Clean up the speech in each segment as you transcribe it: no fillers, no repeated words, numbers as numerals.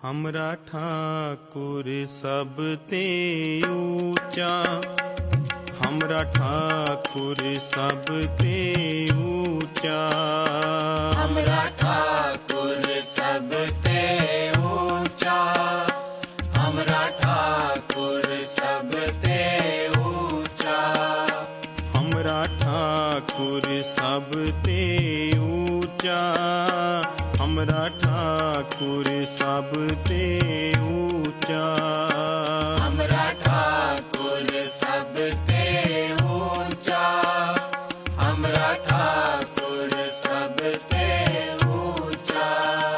हमरा ठाकुर सब ते ऊंचा, हमरा ठाकुर सब ते ऊंचा, हमरा ठाकुर सब ते ऊंचा, हमरा ठाकुर सब ते ऊंचा, हमरा ठाकुर सब ते ऊंचा, हमरा ठाकुर सब ते ऊंचा, हमरा ठाकुर सब ते ऊंचा, हमरा ठाकुर सब ते ऊंचा।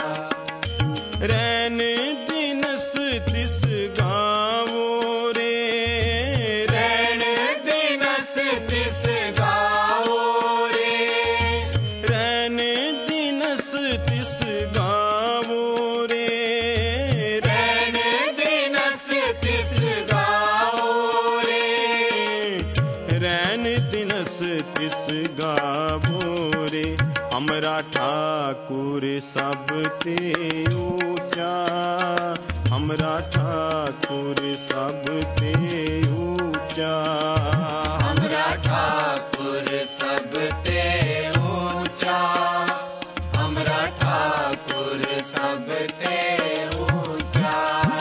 रैन दिनस तिस गावो रे, रैन दिनस तिस गावो रे, रैन दिनस तिस गावो रे, रैन दिनस तिस गावो रे, रैन दिनस तिस गावो रे। हमरा ठाकुर सब ते ऊंचा, हमरा ठाकुर सब ते ऊंचा, हमरा ठाकुर सब ते ऊंचा, हमरा ठाकुर सब ते ऊंचा।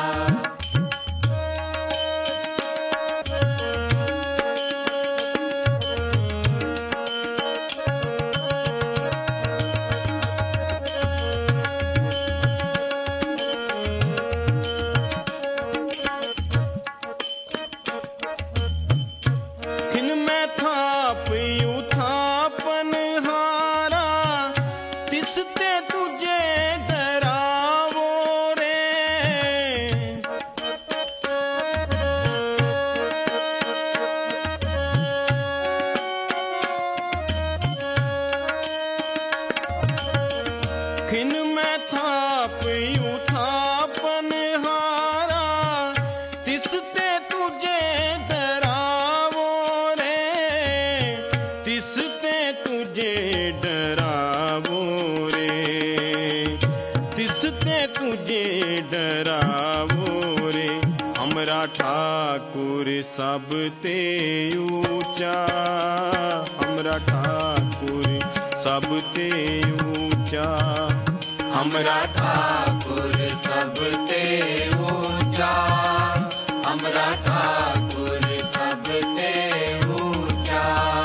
खिन में थाप यूं थापन हारा, तिस ते तुझे डरावो रे, खिन में थाप यूं थापन हारा, तिस ते तुझे डरावो रे, तिस ते तुझे डरावो रे, तिस ते तुझे डरावो रे। हमरा ठाकुर सब ते ऊंचा, हमरा ठाकुर सब ते ऊंचा, हमरा ठाकुर सब ते ऊंचा, हमरा ठाकुर सब ते ऊंचा।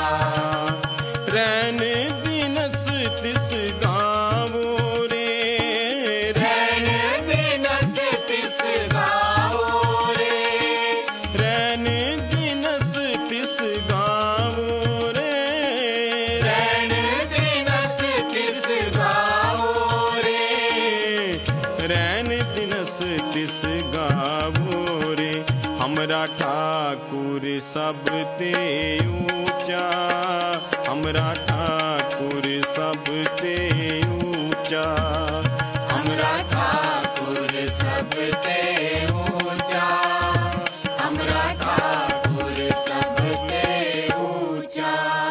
रैन दिनस तिस गावो रे, रैन दिनस तिस गावो रे, रैन दिनस तिस गावो रे, रैन दिनस तिस गावो रे, रैन दिनस तिस गावो रे। हमरा ठाकुर सब ते ऊंचा, हमरा ठाकुर सब ते ऊंचा, हमरा ठाकुर सब ते ऊंचा, हमरा ठाकुर सब ते ऊंचा।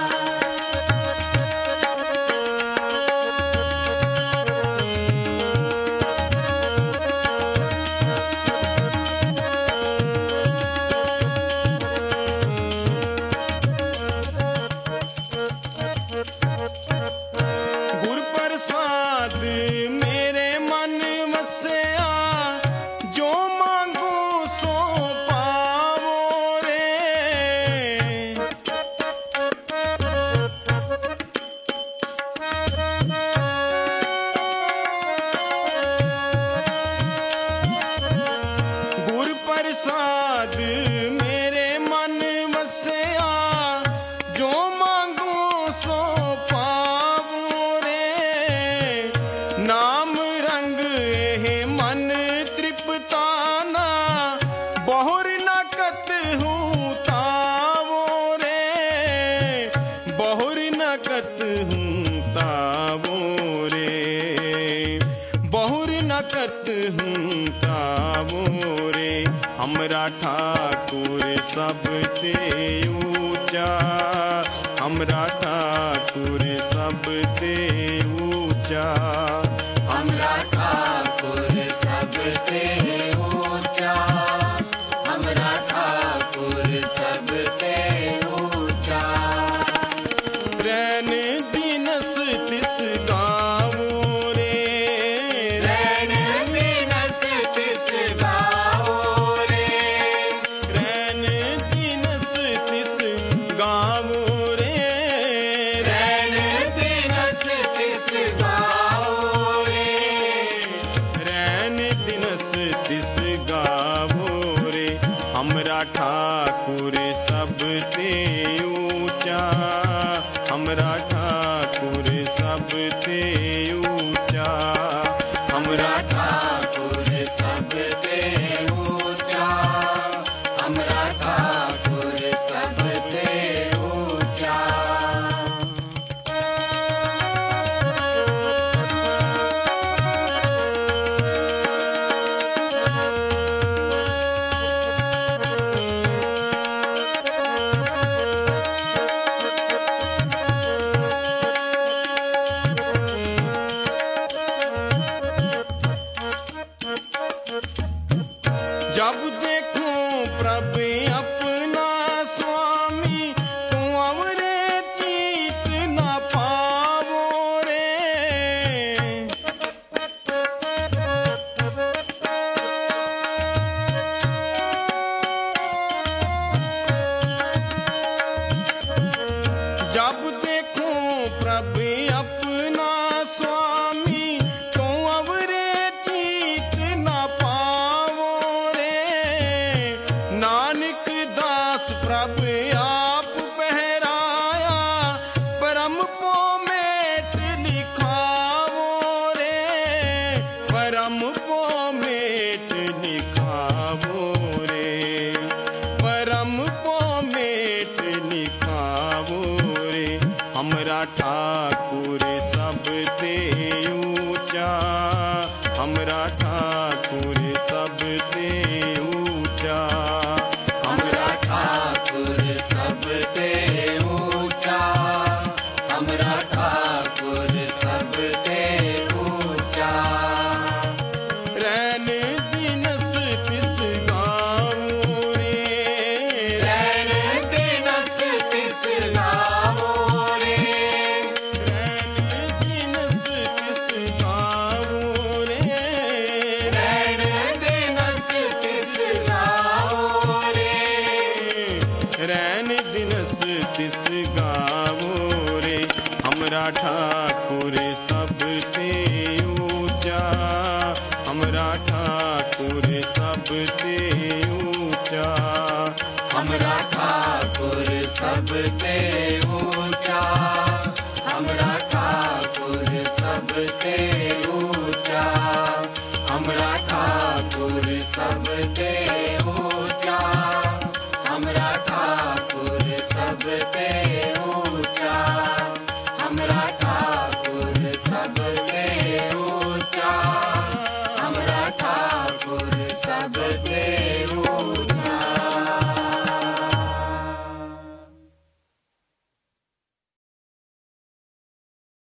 गुर प्रसाद मेरे मन वसया, जो मांगो सो पावो रे, गुर प्रसाद मेरे मन वसया, जो मांगो सो पावो रे। नाम रंग एह मन तृप्ताना, बहुर न कतहूँ तावो रे, बहुर न कतहूँ तावो रे, बहुर न कतहूँ तावो रे। हमरा ठाकुर सब ते ऊंचा, हमरा ठाकुर सब ते ऊंचा, हमरा ठाकुर सब ते हमरा ठाकुर सबते ऊंचा, हमरा ठाकुर सबते ऊंचा, हमरा ठाकुर सबते ऊंचा, हमरा ठाकुर सबते ऊंचा। जब देखूं प्रभु अपना स्वामी, तू अवरे चीत न पावो रे। जब देखूं प्रभु अपना स्वामी, तो अवरे चीत न पावो रे। नानक दास प्रभु आप पहराया, परम पो मेट लिखावो रे, परम पो मेट लिखावो रे, परम पो मेट लिखावो रे। हमरा ठाकुर सबते ऊंचा, हमरा ठाकुर सबते ऊंचा, हमरा ठाकुर सबते ऊंचा, हमरा ठाकुर सबते ऊंचा। रैन दिनस तिस गावो रे, रैन दिनस तिस गावो रे, रैन दिनस तिस गावो रे, रैन दिनस तिस गावो रे, रैन दिनस तिस गावो रे। हमरा ठाकुर सबते ऊंचा, हमरा ठाकुर सबते ऊंचा, हमरा ठाकुर सबते ऊंचा, हमरा ठाकुर सबते ऊंचा, हमरा ठाकुर सबते ऊंचा, हमरा ठाकुर सबते ऊंचा, हमरा ठाकुर सबते ऊंचा, हमरा ठाकुर सबते